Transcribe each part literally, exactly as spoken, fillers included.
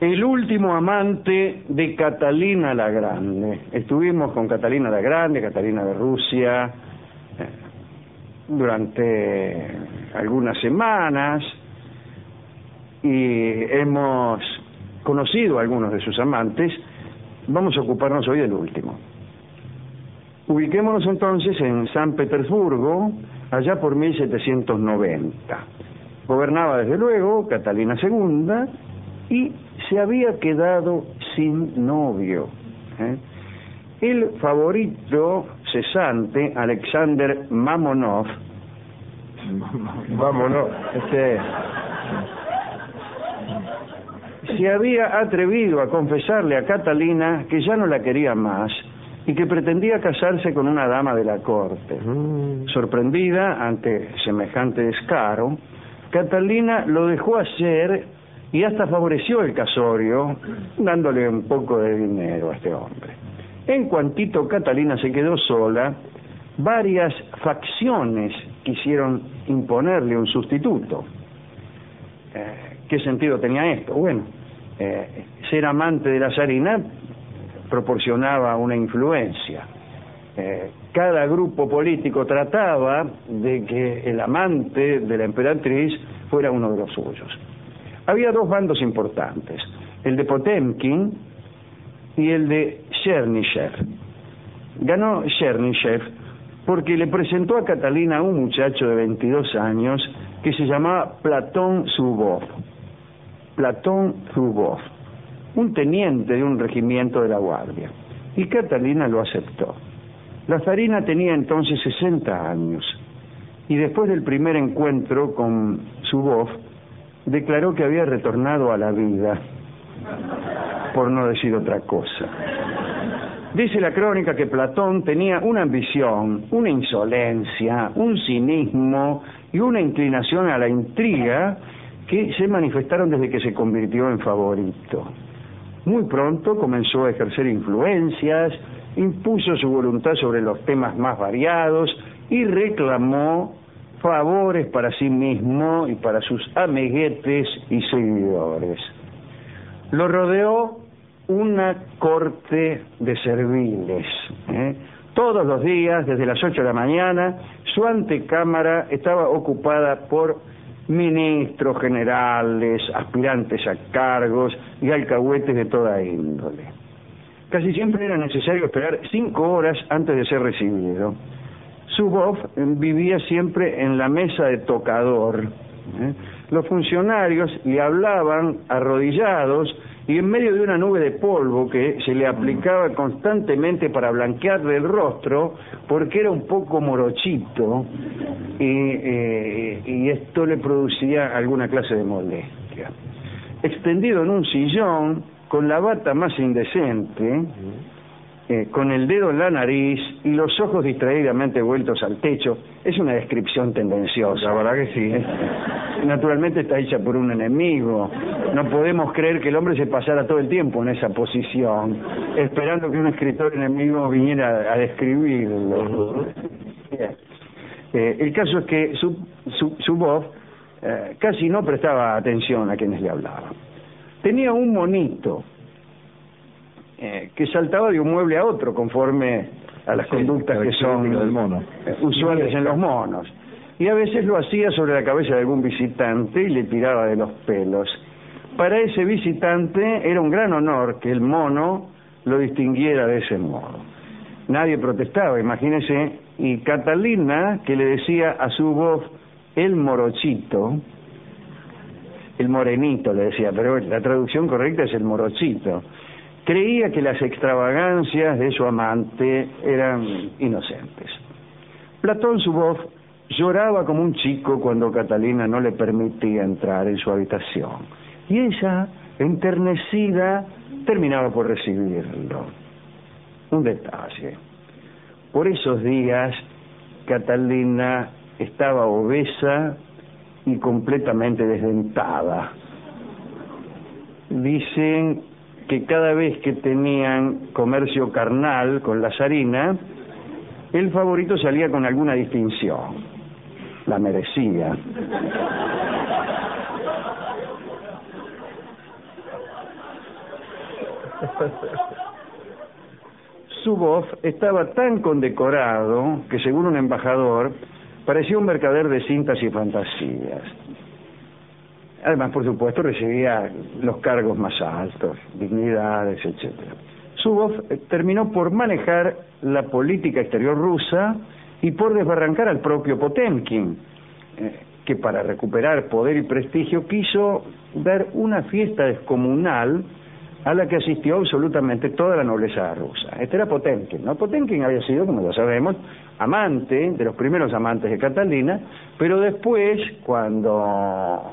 el último amante de Catalina la Grande. Estuvimos con Catalina la Grande, Catalina de Rusia, eh, durante algunas semanas, y hemos conocido a algunos de sus amantes. Vamos a ocuparnos hoy del último. Ubiquémonos entonces en San Petersburgo, allá por mil setecientos noventa. Gobernaba desde luego Catalina segunda y se había quedado sin novio. ¿eh? El favorito cesante, Alexander Mamonov, Vámonos, este... se había atrevido a confesarle a Catalina que ya no la quería más y que pretendía casarse con una dama de la corte. Mm. Sorprendida ante semejante descaro, Catalina lo dejó hacer y hasta favoreció el casorio, dándole un poco de dinero a este hombre. En cuantito Catalina se quedó sola, varias facciones quisieron imponerle un sustituto. Eh, ¿Qué sentido tenía esto? Bueno, eh, ser amante de la zarina proporcionaba una influencia. Eh, cada grupo político trataba de que el amante de la emperatriz fuera uno de los suyos. Había dos bandos importantes, el de Potemkin y el de Chernichev. Ganó Chernichev porque le presentó a Catalina a un muchacho de veintidós años que se llamaba Platón Zubov. Platón Zubov, un teniente de un regimiento de la Guardia. Y Catalina lo aceptó. La zarina tenía entonces sesenta años y después del primer encuentro con Zubov declaró que había retornado a la vida, por no decir otra cosa. Dice la crónica que Platón tenía una ambición, una insolencia, un cinismo y una inclinación a la intriga que se manifestaron desde que se convirtió en favorito. Muy pronto comenzó a ejercer influencias, impuso su voluntad sobre los temas más variados y reclamó favores para sí mismo y para sus amiguetes y seguidores. Lo rodeó una corte de serviles. ¿eh? Todos los días, desde las ocho de la mañana, su antecámara estaba ocupada por ministros, generales, aspirantes a cargos y alcahuetes de toda índole. Casi siempre era necesario esperar cinco horas antes de ser recibido. Zubov vivía siempre en la mesa de tocador. ¿eh? Los funcionarios le hablaban arrodillados y en medio de una nube de polvo que se le aplicaba constantemente para blanquearle el rostro, porque era un poco morochito, y, eh, y esto le producía alguna clase de molestia. Extendido en un sillón, con la bata más indecente, eh, con el dedo en la nariz y los ojos distraídamente vueltos al techo. Es una descripción tendenciosa. La verdad que sí. Eh, naturalmente está hecha por un enemigo. No podemos creer que el hombre se pasara todo el tiempo en esa posición, esperando que un escritor enemigo viniera a, a describirlo. Eh, el caso es que su, su, su voz eh, casi no prestaba atención a quienes le hablaban. Tenía un monito eh, que saltaba de un mueble a otro conforme a las sí, conductas que son del mono. Eh, usuales en los monos. Y a veces lo hacía sobre la cabeza de algún visitante y le tiraba de los pelos. Para ese visitante era un gran honor que el mono lo distinguiera de ese modo. Nadie protestaba, imagínese, y Catalina, que le decía a su voz el morochito, el morenito le decía, pero la traducción correcta es el morochito, creía que las extravagancias de su amante eran inocentes. Platón Zubov lloraba como un chico cuando Catalina no le permitía entrar en su habitación, y ella, enternecida, terminaba por recibirlo. Un detalle: por esos días Catalina estaba obesa y completamente desdentada. Dicen que cada vez que tenían comercio carnal con la zarina, el favorito salía con alguna distinción. La merecía. Zubov estaba tan condecorado que, según un embajador, parecía un mercader de cintas y fantasías. Además, por supuesto, recibía los cargos más altos, dignidades, etcétera. Zubov terminó por manejar la política exterior rusa y por desbarrancar al propio Potemkin, eh, que para recuperar poder y prestigio quiso dar una fiesta descomunal a la que asistió absolutamente toda la nobleza rusa. Este era Potemkin, ¿no? Potemkin había sido, como ya sabemos, amante, de los primeros amantes de Catalina, pero después, cuando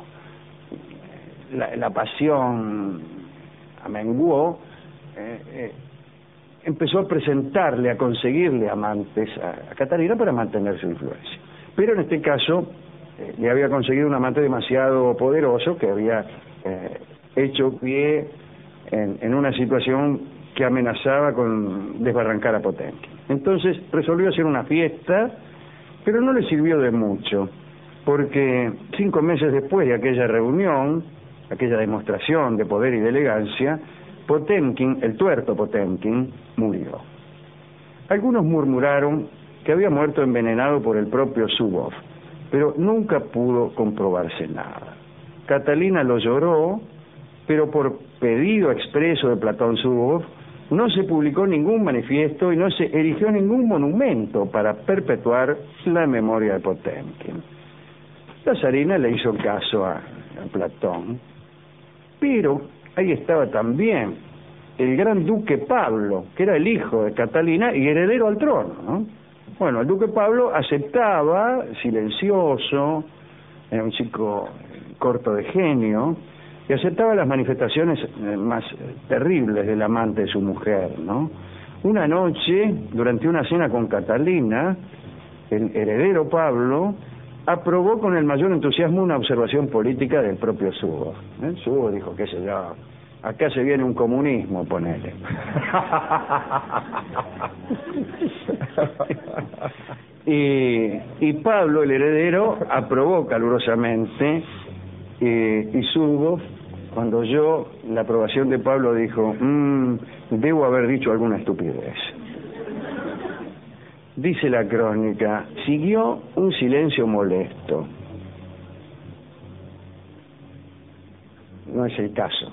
la, la pasión amenguó, eh, eh, empezó a presentarle, a conseguirle amantes a, a Catalina para mantener su influencia. Pero en este caso eh, le había conseguido un amante demasiado poderoso que había eh, hecho pie en, en una situación que amenazaba con desbarrancar a Potemkin. Entonces resolvió hacer una fiesta, pero no le sirvió de mucho, porque cinco meses después de aquella reunión, aquella demostración de poder y de elegancia, Potemkin, el tuerto Potemkin, murió. Algunos murmuraron que había muerto envenenado por el propio Zubov, pero nunca pudo comprobarse nada. Catalina lo lloró, pero por pedido expreso de Platón Zubov, no se publicó ningún manifiesto y no se erigió ningún monumento para perpetuar la memoria de Potemkin. La zarina le hizo caso a, a Platón, pero ahí estaba también el gran duque Pablo, que era el hijo de Catalina y heredero al trono, ¿no? Bueno, el duque Pablo aceptaba, silencioso, era un chico corto de genio, y aceptaba las manifestaciones más terribles del amante de su mujer, ¿no? Una noche, durante una cena con Catalina, el heredero Pablo aprobó con el mayor entusiasmo una observación política del propio Zubov. ¿eh? Zubov dijo, qué sé yo, acá se viene un comunismo, ponele. y, y Pablo, el heredero, aprobó calurosamente, eh, y Zubov, cuando oyó la aprobación de Pablo, dijo, mmm, debo haber dicho alguna estupidez. Dice la crónica, siguió un silencio molesto. No es el caso.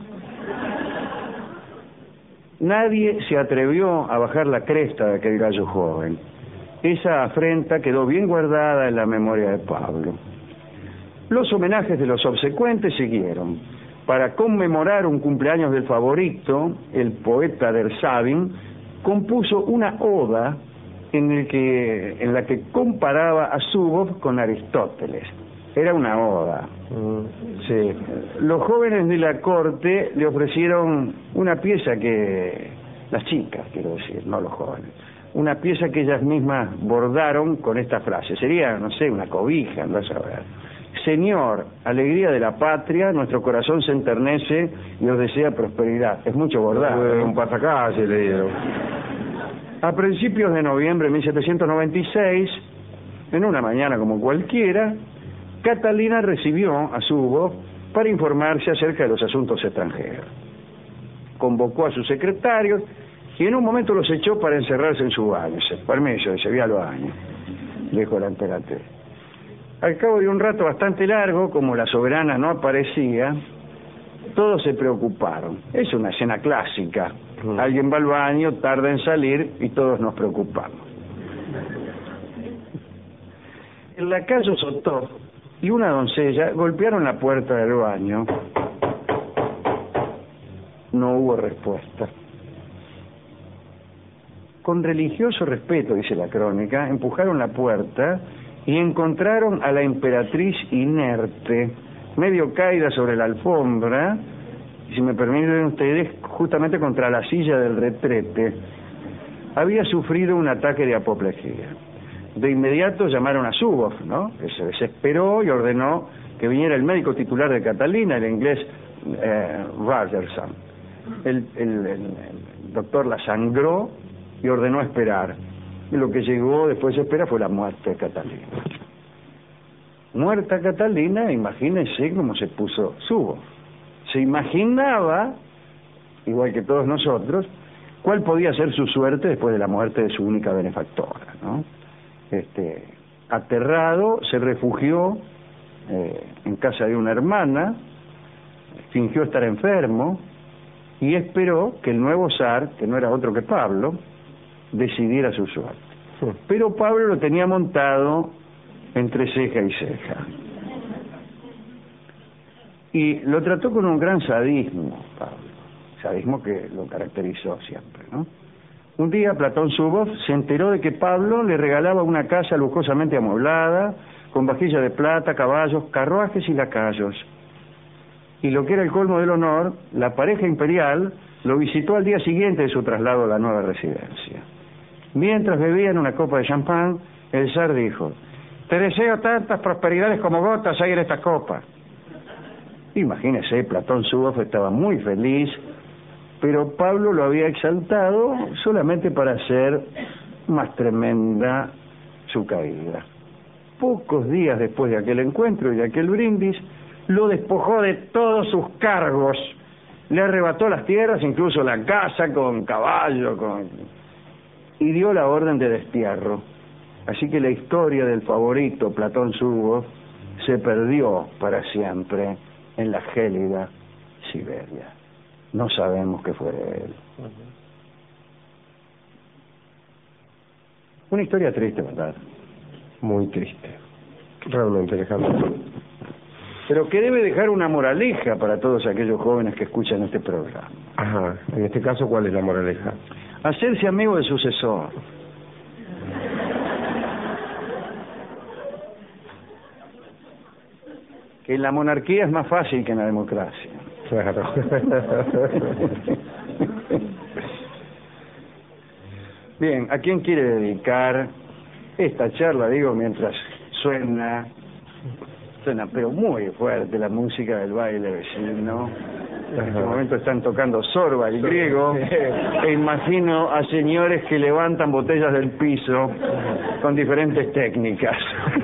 Nadie se atrevió a bajar la cresta de aquel gallo joven. Esa afrenta quedó bien guardada en la memoria de Pablo. Los homenajes de los obsecuentes siguieron. Para conmemorar un cumpleaños del favorito, el poeta Dersávin compuso una oda en, el que, en la que comparaba a Zubov con Aristóteles. Era una oda. Mm, sí. Los jóvenes de la corte le ofrecieron una pieza que... Las chicas, quiero decir, no los jóvenes. Una pieza que ellas mismas bordaron con esta frase. Sería, no sé, una cobija, no a ver. Señor, alegría de la patria, nuestro corazón se enternece y os desea prosperidad. Es mucho bordar. ¿eh? Un pasacalle le dieron. A principios de noviembre de mil setecientos noventa y seis, en una mañana como cualquiera, Catalina recibió a Zubov para informarse acerca de los asuntos extranjeros. Convocó a sus secretarios y en un momento los echó para encerrarse en su baño. Permiso, dice, vía los baños, dijo la emperatriz. Al cabo de un rato bastante largo, como la soberana no aparecía, todos se preocuparon. Es una escena clásica. Mm. Alguien va al baño, tarda en salir y todos nos preocupamos. El lacayo Sotov y una doncella golpearon la puerta del baño. No hubo respuesta. Con religioso respeto, dice la crónica, empujaron la puerta y encontraron a la emperatriz inerte, medio caída sobre la alfombra, y si me permiten ustedes, justamente contra la silla del retrete. Había sufrido un ataque de apoplejía. De inmediato llamaron a Zubov, ¿no? Que se desesperó y ordenó que viniera el médico titular de Catalina, el inglés eh, Rogerson. El, el, el, el doctor la sangró y ordenó esperar. Y lo que llegó después de esperar fue la muerte de Catalina. Muerta Catalina, imagínense cómo se puso Zubov. Se imaginaba igual que todos nosotros, cuál podía ser su suerte después de la muerte de su única benefactora, ¿no? Este, aterrado, se refugió eh, en casa de una hermana, fingió estar enfermo y esperó que el nuevo zar, que no era otro que Pablo, decidiera su suerte. Sí. Pero Pablo lo tenía montado entre ceja y ceja. Y lo trató con un gran sadismo, Pablo, sadismo que lo caracterizó siempre, ¿no? Un día Platón Zubov se enteró de que Pablo le regalaba una casa lujosamente amueblada, con vajilla de plata, caballos, carruajes y lacayos. Y lo que era el colmo del honor, la pareja imperial lo visitó al día siguiente de su traslado a la nueva residencia. Mientras bebían una copa de champán, el zar dijo: te deseo tantas prosperidades como gotas hay en esta copa. Imagínese, Platón Zubov estaba muy feliz, pero Pablo lo había exaltado solamente para hacer más tremenda su caída. Pocos días después de aquel encuentro y de aquel brindis, lo despojó de todos sus cargos, le arrebató las tierras, incluso la casa con caballo, con... y dio la orden de destierro. Así que la historia del favorito Platón Zubov se perdió para siempre en la gélida Siberia. No sabemos qué fue de él. Una historia triste, ¿verdad? Muy triste. Realmente, Alejandro. Pero que debe dejar una moraleja para todos aquellos jóvenes que escuchan este programa. Ajá. En este caso, ¿cuál es la moraleja? Hacerse amigo del sucesor. Que en la monarquía es más fácil que en la democracia. Claro. Bien, ¿a quién quiere dedicar esta charla? Digo, mientras suena, suena pero muy fuerte la música del baile vecino. En este momento están tocando Sorba, el griego, e imagino a señores que levantan botellas del piso con diferentes técnicas.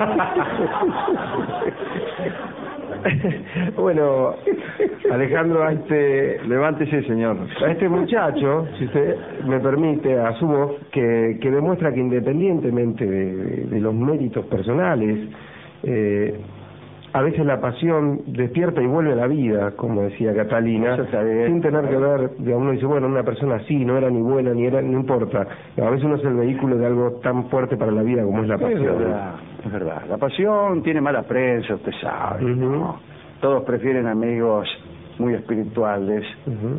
Bueno, Alejandro, a este, levántese, señor. A este muchacho, si usted me permite, asumo que, que demuestra que independientemente de, de, de los méritos personales, eh, a veces la pasión despierta y vuelve a la vida, como decía Catalina, sin tener que ver, digamos, uno dice, bueno, una persona así, no era ni buena, ni era, no importa. A veces uno es el vehículo de algo tan fuerte para la vida como es la pasión. Es verdad, es verdad. La pasión tiene mala prensa, usted sabe, uh-huh. ¿no? Todos prefieren amigos muy espirituales, uh-huh.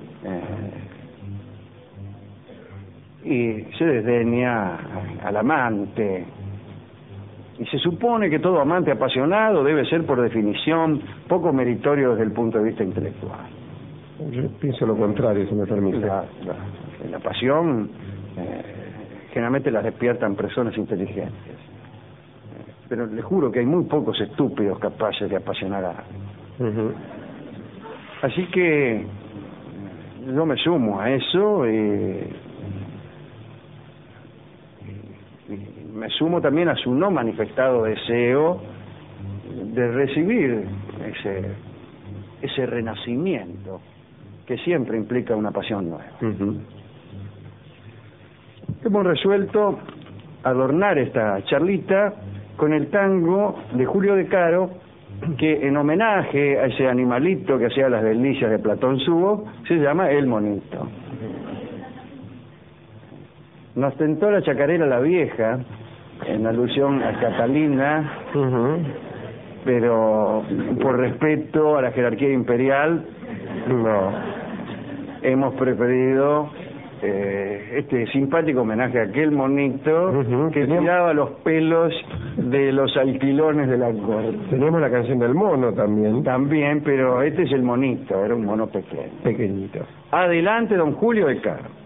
eh, y se desdeña al amante. Y se supone que todo amante apasionado debe ser, por definición, poco meritorio desde el punto de vista intelectual. Yo pienso lo contrario, si me permite. La, la, la pasión eh, generalmente las despiertan personas inteligentes. Eh, pero le juro que hay muy pocos estúpidos capaces de apasionar a alguien. Uh-huh. Así que yo me sumo a eso y... me sumo también a su no manifestado deseo de recibir ese ese renacimiento que siempre implica una pasión nueva. Uh-huh. Hemos resuelto adornar esta charlita con el tango de Julio De Caro, que en homenaje a ese animalito que hacía las delicias de Platón Zubov se llama El Monito. Nos tentó la chacarera La Vieja, en alusión a Catalina, uh-huh. pero por respeto a la jerarquía imperial, no, hemos preferido eh, este simpático homenaje a aquel monito uh-huh. que tiraba los pelos de los alquilones de la corte. Teníamos la canción del mono también. También, pero este es el monito, era un mono pequeño. Pequeñito. Adelante, don Julio De Caro.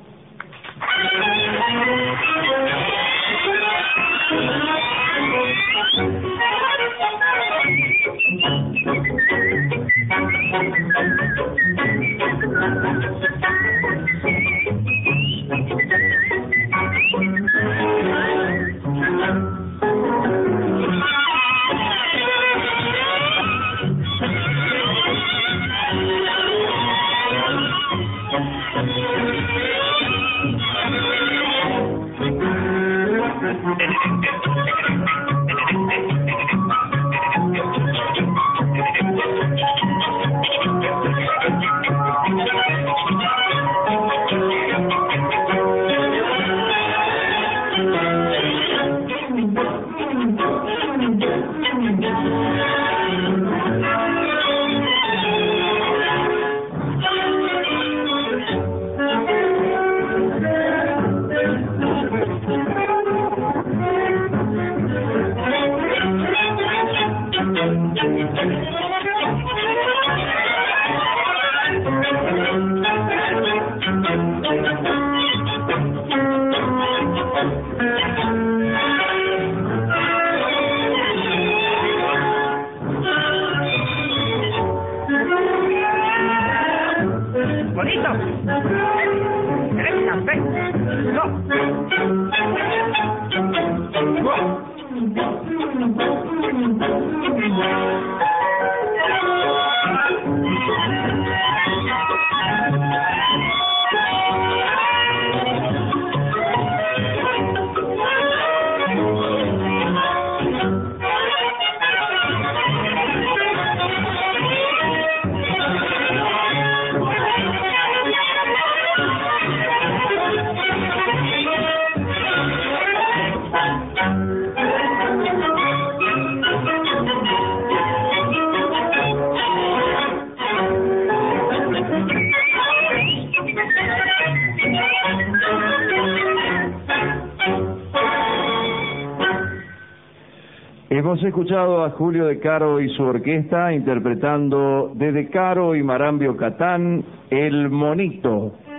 ¿Querés café? No. Hemos escuchado a Julio De Caro y su orquesta interpretando de De Caro y Marambio Catán, El Monito.